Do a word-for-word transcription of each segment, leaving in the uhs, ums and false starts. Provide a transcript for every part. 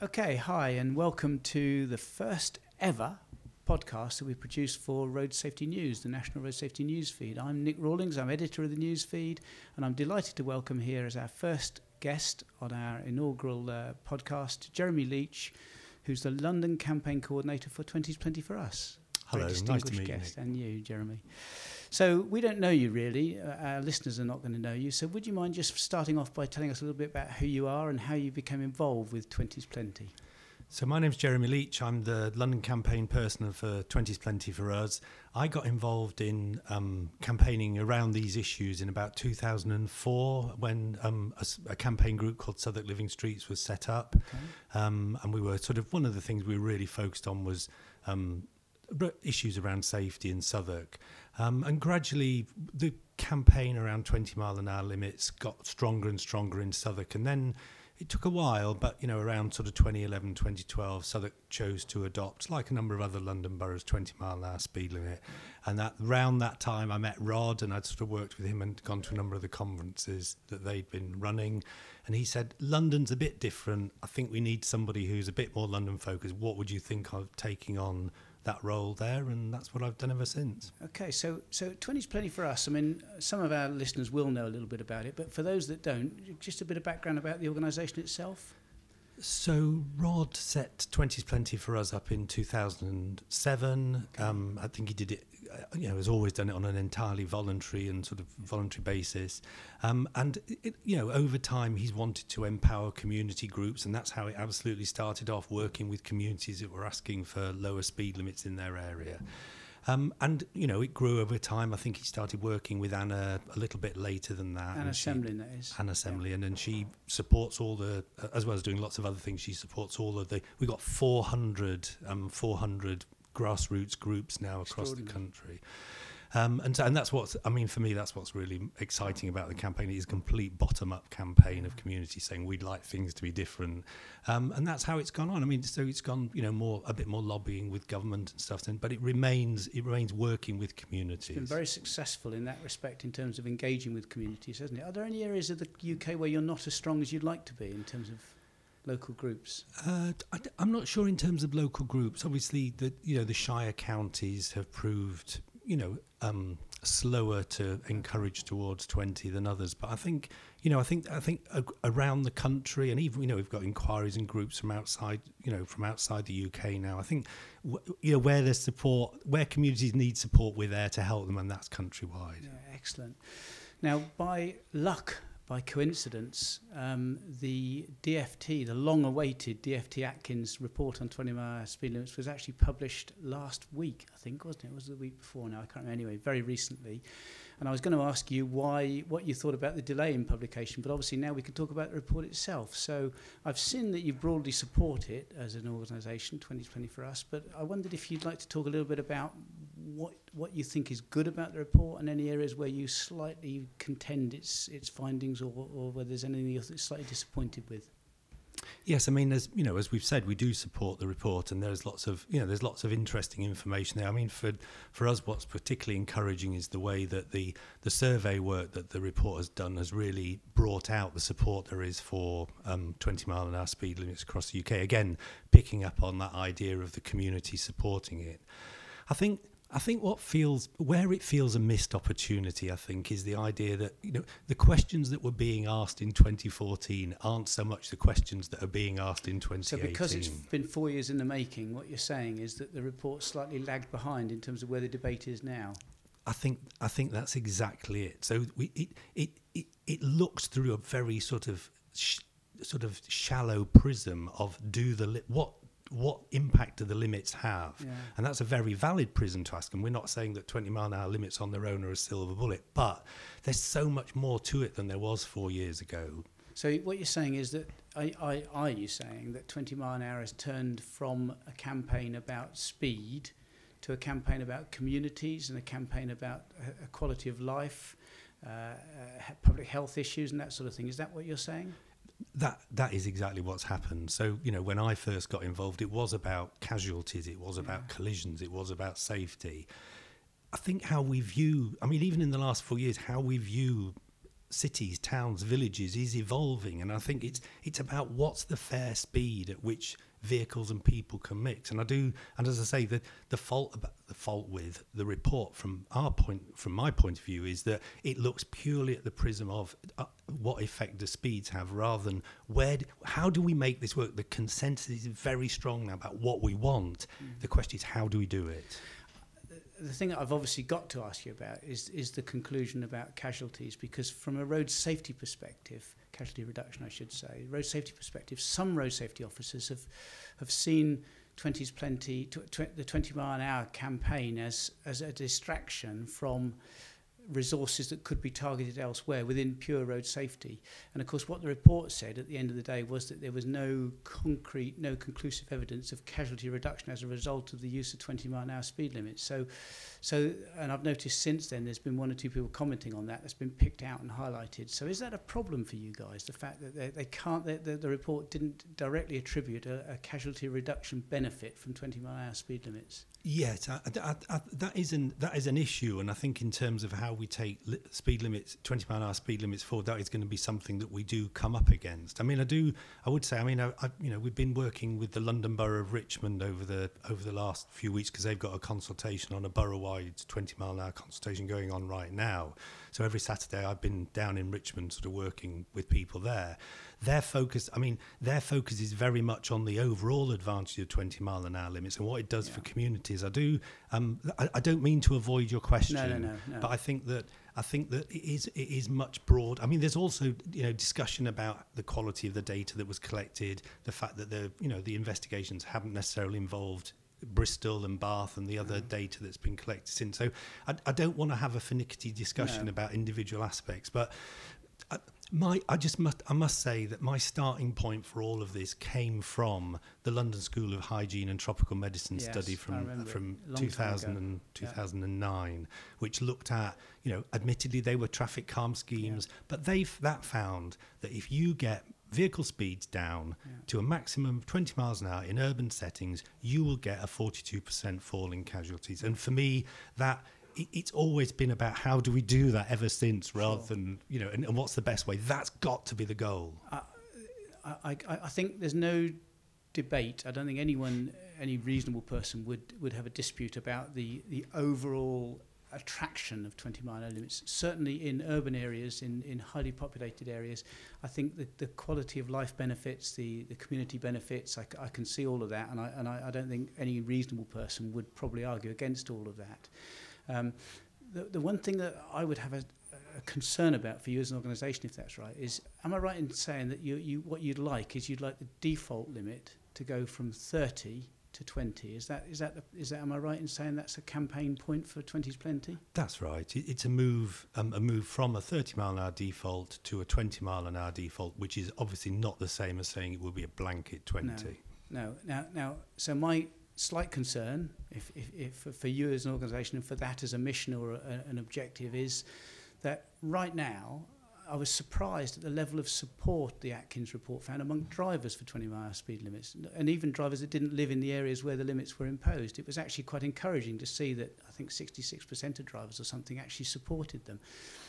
Okay, hi, and welcome to the first ever podcast that we produced for Road Safety News, the National Road Safety News feed. I'm Nick Rawlings, I'm editor of the news feed, and I'm delighted to welcome here as our first guest on our inaugural uh, podcast, Jeremy Leach, who's the London campaign coordinator for twenty twenty for Us. Hello, Very nice to meet guest, you, and you, Jeremy. So we don't know you really, uh, our listeners are not going to know you, so would you mind just starting off by telling us a little bit about who you are and how you became involved with twenty's Plenty? So my name's Jeremy Leach. I'm the London campaign person for twenty's Plenty for Us. I got involved in um, campaigning around these issues in about two thousand four when um, a, a campaign group called Southwark Living Streets was set up. Okay. Um, and we were sort of, one of the things we were really focused on was um, issues around safety in Southwark. Um, and gradually the campaign around twenty mile an hour limits got stronger and stronger in Southwark. And then it took a while, but, you know, around sort of twenty eleven, twenty twelve, Southwark chose to adopt, like a number of other London boroughs, twenty mile an hour speed limit. And that around that time, I met Rod, and I'd sort of worked with him and gone to a number of the conferences that they'd been running. And he said, London's a bit different. I think we need somebody who's a bit more London focused. What would you think of taking on that role there? And that's what I've done ever since. Okay, so so twenty's Plenty for Us. I mean, some of our listeners will know a little bit about it, but for those that don't, just a bit of background about the organisation itself. So Rod set twenty's Plenty for Us up in two thousand seven. Okay. Um, I think he did it, you know, has always done it on an entirely voluntary and sort of voluntary basis. Um, and, it, you know, over time he's wanted to empower community groups, and that's how it absolutely started off, working with communities that were asking for lower speed limits in their area. Um, and, you know, it grew over time. I think he started working with Anna a little bit later than that. Anna Semlin, that is. Anna Semlin, yeah. and, and she supports all the, uh, as well as doing lots of other things, she supports all of the, we've got four hundred, um, four hundred grassroots groups now across the country. Um, and, and that's what's, I mean, for me, that's what's really exciting about the campaign. It is a complete bottom-up campaign of communities saying we'd like things to be different. Um, and that's how it's gone on. I mean, so it's gone, you know, more, a bit more lobbying with government and stuff, but it remains, it remains working with communities. It's been very successful in that respect in terms of engaging with communities, hasn't it? Are there any areas of the U K where you're not as strong as you'd like to be in terms of local groups? Uh, I, I'm not sure in terms of local groups. Obviously, the, you know, the Shire counties have proved, you know, um, slower to encourage towards twenty than others. But I think, you know, I think I think uh, around the country, and even, you know, we've got inquiries and groups from outside, you know, from outside the U K now. I think, w- you know, where there's support, where communities need support, we're there to help them, and that's countrywide. Yeah, excellent. Now, by luck, by coincidence, um, the D F T, the long-awaited D F T Atkins report on twenty mile an hour speed limits was actually published last week, I think, wasn't it? It was the week before now, I can't remember. Anyway, very recently. And I was going to ask you why, what you thought about the delay in publication, but obviously now we can talk about the report itself. So I've seen that you broadly support it as an organisation, twenty twenty for Us, but I wondered if you'd like to talk a little bit about what what you think is good about the report and any areas where you slightly contend its its findings, or, or whether there's anything you're slightly disappointed with. Yes, I mean, as you know, as we've said, we do support the report, and there's lots of, you know, there's lots of interesting information there. I mean, for for us, what's particularly encouraging is the way that the the survey work that the report has done has really brought out the support there is for um, twenty mile an hour speed limits across the U K. Again, picking up on that idea of the community supporting it. I think. I think what feels, where it feels a missed opportunity, I think, is the idea that, you know, the questions that were being asked in twenty fourteen aren't so much the questions that are being asked in twenty eighteen. So because it's been four years in the making, what you're saying is that the report slightly lagged behind in terms of where the debate is now. I think I think that's exactly it. So we, it, it it it looks through a very sort of sh- sort of shallow prism of do the li- what. what impact do the limits have? Yeah. And that's a very valid prism to ask. And we're not saying that twenty mile an hour limits on their own are a silver bullet, but there's so much more to it than there was four years ago. So what you're saying is that, I, I, are you saying that twenty mile an hour has turned from a campaign about speed to a campaign about communities and a campaign about a, a quality of life, uh, uh, public health issues and that sort of thing? Is that what you're saying? That that is exactly what's happened. So, you know, when I first got involved, it was about casualties, it was about yeah. collisions, it was about safety. I think how we view, I mean, even in the last four years, how we view cities, towns, villages is evolving, and I think it's it's about what's the fair speed at which vehicles and people can mix. And I do, and as I say, the the fault about the fault with the report from our point, from my point of view, is that it looks purely at the prism of uh, what effect the speeds have, rather than where, d- how do we make this work? The consensus is very strong now about what we want. Mm. The question is, how do we do it? The thing that I've obviously got to ask you about is is the conclusion about casualties, because from a road safety perspective, casualty reduction I should say, road safety perspective, some road safety officers have have seen twenty's plenty, tw- tw- the twenty mile an hour campaign as as a distraction from resources that could be targeted elsewhere within pure road safety. And of course what the report said at the end of the day was that there was no concrete, no conclusive evidence of casualty reduction as a result of the use of twenty mile an hour speed limits. So, so and I've noticed since then there's been one or two people commenting on that that's been picked out and highlighted. So is that a problem for you guys, the fact that they, they can't, they, the, the report didn't directly attribute a, a casualty reduction benefit from twenty mile an hour speed limits? Yes, I, I, I, that is an that is an issue, and I think in terms of how we take li- speed limits, twenty mile an hour speed limits forward, that is going to be something that we do come up against. I mean, I do, I would say, I mean, I, I, you know, we've been working with the London Borough of Richmond over the over the last few weeks because they've got a consultation on a borough-wide twenty mile an hour consultation going on right now. So every Saturday I've been down in Richmond, sort of working with people there. Their focus, I mean, their focus is very much on the overall advantage of twenty mile an hour limits and what it does yeah. for communities. I do, um, I, I don't mean to avoid your question, no, no, no, no. but I think that I think that it is it is much broad. I mean, there's also you know discussion about the quality of the data that was collected, the fact that the you know the investigations haven't necessarily involved Bristol and Bath and the other mm. data that's been collected since. So I, I don't want to have a finicky discussion no. about individual aspects, but. I, My, I just must, I must say that my starting point for all of this came from the London School of Hygiene and Tropical Medicine yes, study from from two thousand and two thousand nine, yeah. which looked at, you know, admittedly they were traffic calm schemes, yeah. but they that found that if you get vehicle speeds down yeah. to a maximum of twenty miles an hour in urban settings, you will get a forty-two percent fall in casualties. And for me, that. It's always been about how do we do that ever since, rather sure. than, you know, and, and what's the best way? That's got to be the goal. Uh, I, I, I think there's no debate. I don't think anyone, any reasonable person would, would have a dispute about the, the overall attraction of twenty mile an hour limits. Certainly in urban areas, in, in highly populated areas, I think that the quality of life benefits, the, the community benefits, I, I can see all of that, and I, and I, I don't think any reasonable person would probably argue against all of that. Um, the, the one thing that I would have a, a concern about for you as an organisation, if that's right, is am I right in saying that you, you what you'd like is you'd like the default limit to go from thirty to twenty? Is that is that the, is that am I right in saying that's a campaign point for twenty's Plenty? That's right. It, it's a move um, a move from a thirty mile an hour default to a twenty mile an hour default, which is obviously not the same as saying it will be a blanket twenty. No, no. Now, now, so my slight concern, if, if, if for you as an organisation and for that as a mission or a, an objective, is that right now I was surprised at the level of support the Atkins report found among drivers for twenty mile an hour speed limits, and even drivers that didn't live in the areas where the limits were imposed. It was actually quite encouraging to see that I think sixty-six percent of drivers or something actually supported them.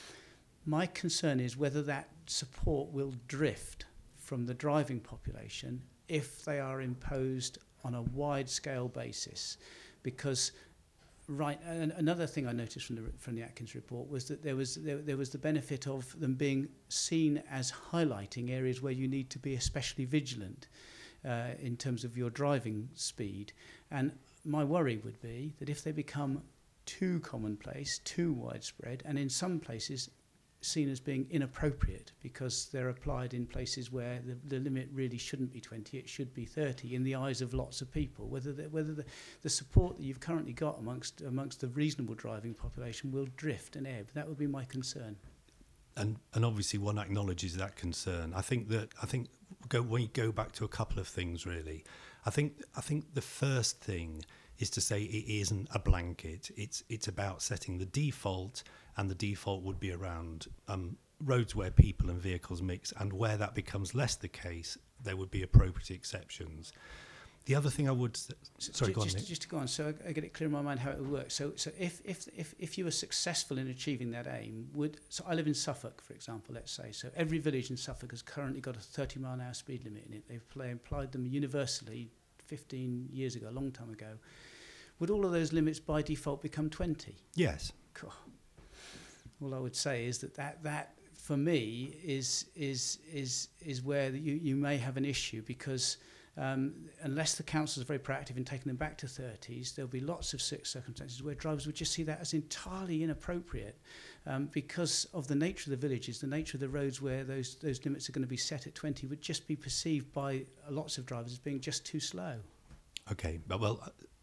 My concern is whether that support will drift from the driving population if they are imposed on a wide-scale basis, because right. And another thing I noticed from the from the Atkins report was that there was there, there was the benefit of them being seen as highlighting areas where you need to be especially vigilant uh, in terms of your driving speed. And my worry would be that if they become too commonplace, too widespread, and in some places seen as being inappropriate because they're applied in places where the, the limit really shouldn't be twenty, it should be thirty in the eyes of lots of people. Whether the, whether the, the support that you've currently got amongst amongst the reasonable driving population will drift and ebb. That would be my concern. And and obviously one acknowledges that concern. I think that I think go when you go back to a couple of things really. I think I think the first thing is to say it isn't a blanket. It's it's about setting the default, and the default would be around um, roads where people and vehicles mix, and where that becomes less the case, there would be appropriate exceptions. The other thing I would... S- sorry, just, go on, just, Nick. just to go on, so I, I get it clear in my mind how it would work. So, so if, if, if, if you were successful in achieving that aim, would... So I live in Suffolk, for example, let's say. So every village in Suffolk has currently got a thirty mile an hour speed limit in it. They've play, applied them universally fifteen years ago, a long time ago. Would all of those limits by default become twenty? Yes. Cool. All I would say is that that, that for me, is, is, is, is where you, you may have an issue, because... Um, unless the council is very proactive in taking them back to thirties, there'll be lots of circumstances where drivers would just see that as entirely inappropriate, um, because of the nature of the villages, the nature of the roads where those those limits are going to be set at twenty would just be perceived by lots of drivers as being just too slow. Okay, but well,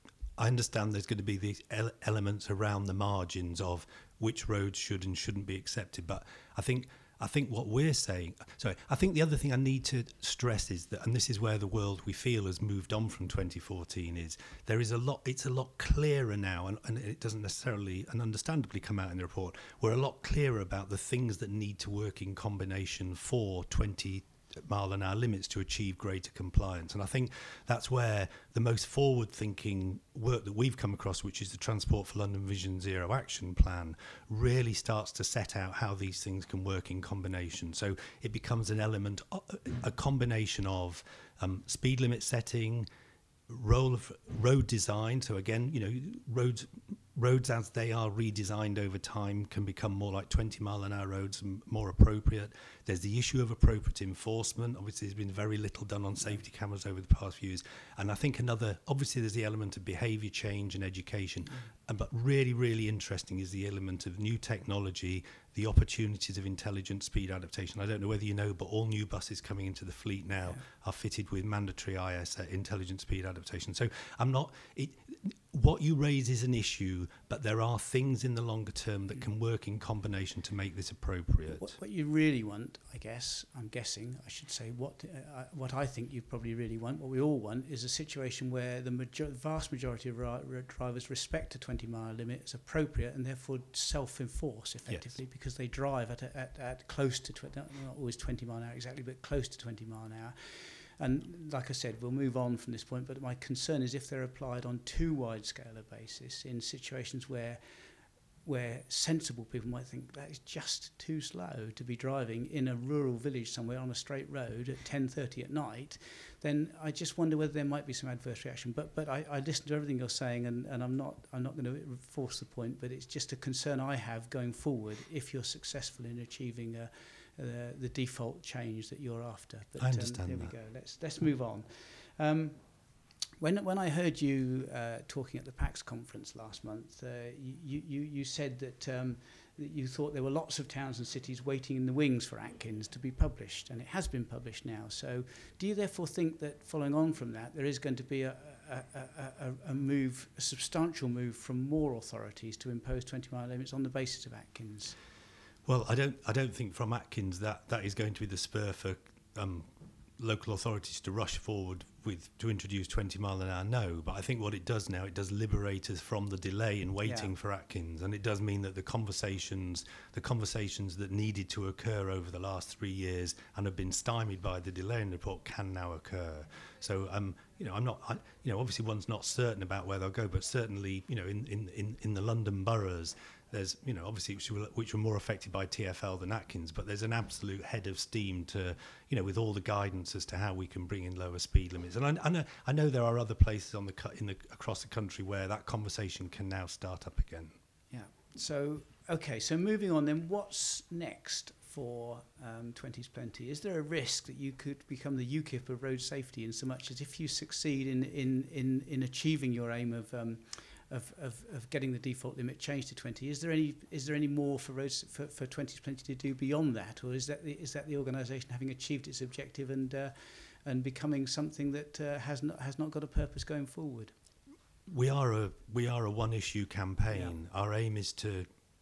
I understand there's going to be these ele- elements around the margins of which roads should and shouldn't be accepted, but I think I think what we're saying, sorry, I think the other thing I need to stress is that, and this is where the world we feel has moved on from twenty fourteen, is there is a lot, it's a lot clearer now, and, and it doesn't necessarily and understandably come out in the report, we're a lot clearer about the things that need to work in combination for twenty mile an hour limits to achieve greater compliance. And I think that's where the most forward thinking work that we've come across, which is the Transport for London Vision Zero Action Plan, really starts to set out how these things can work in combination. So it becomes an element, a combination of um, speed limit setting, role of road design. So again, you know, roads roads as they are redesigned over time can become more like twenty mile an hour roads and more appropriate. There's the issue of appropriate enforcement. Obviously there's been very little done on safety cameras over the past few years, and I think another, obviously there's the element of behaviour change and education, mm. and but really really interesting is the element of new technology, the opportunities of intelligent speed adaptation. I don't know whether you know, but all new buses coming into the fleet now yeah. are fitted with mandatory I S A, intelligent speed adaptation. So I'm not it, what you raise is an issue, but there are things in the longer term that can work in combination to make this appropriate. What, what you really want, I guess, I'm guessing, I should say, what uh, what I think you probably really want, what we all want, is a situation where the major- vast majority of ri- drivers respect a twenty mile limit as appropriate and therefore self-enforce effectively, yes. because they drive at, a, at, at close to, tw- not always twenty mile an hour exactly, but close to twenty mile an hour. And like I said, we'll move on from this point, but my concern is if they're applied on too wide-scale a basis in situations where where sensible people might think that is just too slow to be driving in a rural village somewhere on a straight road at ten thirty at night, then I just wonder whether there might be some adverse reaction. But but I, I listen to everything you're saying, and, and I'm not I'm not going to force the point, but it's just a concern I have going forward if you're successful in achieving a Uh, the default change that you're after. But I understand um, there that. we go. Let's let's move on. Um, when when I heard you uh, talking at the PAX conference last month, uh, you, you you said that, um, that you thought there were lots of towns and cities waiting in the wings for Atkins to be published, and it has been published now. So, do you therefore think that following on from that, there is going to be a a, a, a, a move, a substantial move from more authorities to impose twenty mile limits on the basis of Atkins? Well, I don't. I don't think from Atkins that that is going to be the spur for um, local authorities to rush forward with to introduce twenty mile an hour. No, but I think what it does now, it does liberate us from the delay in waiting yeah. for Atkins, and it does mean that the conversations, the conversations that needed to occur over the last three years and have been stymied by the delay in the report can now occur. So, um, you know, I'm not. I, you know, obviously one's not certain about where they'll go, but certainly, you know, in in in, in the London boroughs, there's, you know, obviously which were, which were more affected by T F L than Atkins, but there's an absolute head of steam to, you know, with all the guidance as to how we can bring in lower speed limits. And I, I know I know there are other places on the in the across the country where that conversation can now start up again. Yeah. So okay. So moving on then, what's next for um, twenty's Plenty? Is there a risk that you could become the U KIP of road safety, in so much as if you succeed in in in, in achieving your aim of um, Of, of, of getting the default limit changed to twenty? Is there any is there any more for roads for, for twenty's Plenty to do beyond that, or is that the, is that the organisation having achieved its objective and uh, and becoming something that uh, has not has not got a purpose going forward? We are a we are a one issue campaign. Yeah. Our aim is to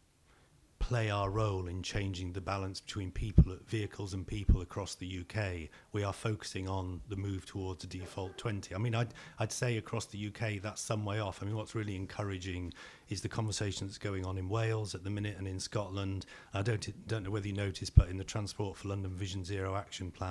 play our role in changing the balance between people, vehicles and people across the U K. We are focusing on the move towards a default twenty. I mean, I'd, I'd say across the U K that's some way off. I mean, what's really encouraging is the conversation that's going on in Wales at the minute and in Scotland. I don't don't know whether you noticed, but in the Transport for London Vision Zero Action Plan,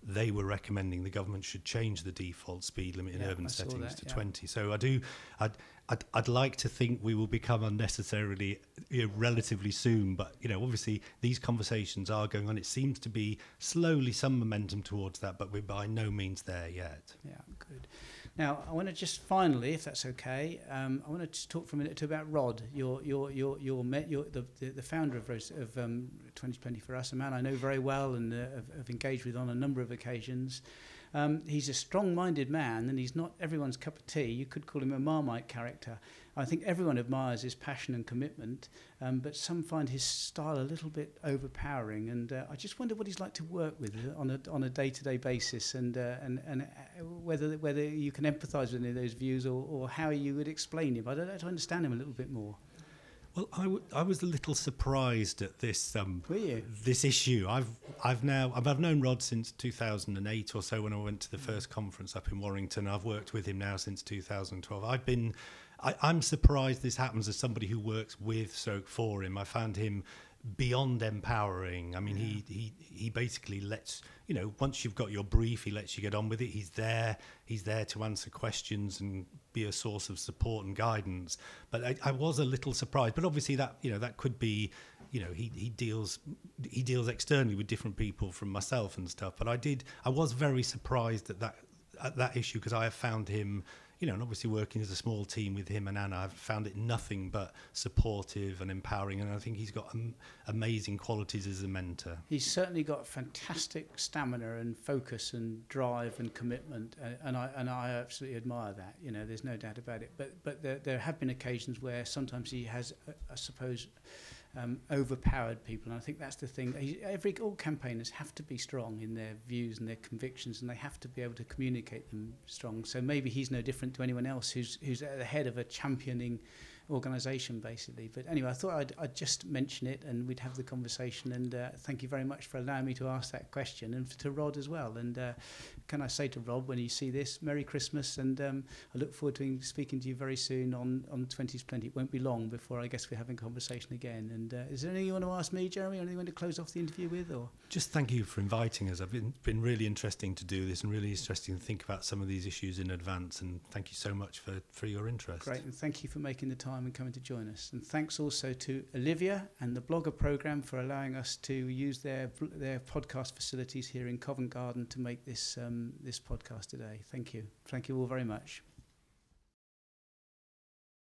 they were recommending the government should change the default speed limit in Yeah, urban I saw settings that, to yeah. twenty. So I do, I'd, I'd, I'd like to think we will become unnecessarily, you know, relatively soon. But, you know, obviously these conversations are going on. It seems to be slowly some momentum towards that, but we're by no means there yet. Yeah, good. Now, I want to just finally, if that's okay, um, I want to just talk for a minute too about Rod, your your your your, met, your the, the the founder of Rose, of um, twenty twenty for Us, a man I know very well and uh, have, have engaged with on a number of occasions. Um, he's a strong-minded man, and he's not everyone's cup of tea. You could call him a Marmite character. I think everyone admires his passion and commitment, um, but some find his style a little bit overpowering. And uh, I just wonder what he's like to work with on a on a day-to-day basis, and uh, and and uh, whether whether you can empathise with any of those views, or, or how you would explain him. I'd like to understand him a little bit more. Well, I, w- I was a little surprised at this um, Were you? this issue. I've I've now I've, I've known Rod since two thousand eight or so when I went to the first conference up in Warrington. I've worked with him now since two thousand twelve. I've been I, I'm surprised this happens as somebody who works with stroke for him. I found him beyond empowering. I mean, he, he he basically lets, you know, once you've got your brief, he lets you get on with it. He's there. He's there to answer questions and be a source of support and guidance. But I, I was a little surprised. But obviously that, you know, that could be, you know, he, he deals he deals externally with different people from myself and stuff. But I did I was very surprised at that at that issue, because I have found him, you know, and obviously working as a small team with him and Anna, I've found it nothing but supportive and empowering, and I think he's got um, amazing qualities as a mentor. He's certainly got fantastic stamina and focus and drive and commitment, and, and I and I absolutely admire that. You know, there's no doubt about it. But but there there have been occasions where sometimes he has, uh, I suppose, Um, overpowered people, and I think that's the thing. He, every all campaigners have to be strong in their views and their convictions, and they have to be able to communicate them strong. So maybe he's no different to anyone else who's who's at the head of a championing organisation, basically. But anyway, I thought I'd, I'd just mention it, and we'd have the conversation. And uh, thank you very much for allowing me to ask that question, and to Rod as well. And uh, can I say to Rod, when you see this, Merry Christmas, and um, I look forward to speaking to you very soon on on twenty's Plenty. It won't be long before I guess we're having a conversation again. And uh, is there anything you want to ask me, Jeremy, or anything you want to close off the interview with? Or just thank you for inviting us. I've been been really interesting to do this, and really interesting to think about some of these issues in advance. And thank you so much for for your interest. Great, and thank you for making the time and coming to join us. And thanks also to Olivia and the Blogger Programme for allowing us to use their their podcast facilities here in Covent Garden to make this um, this podcast today. Thank you. Thank you all very much.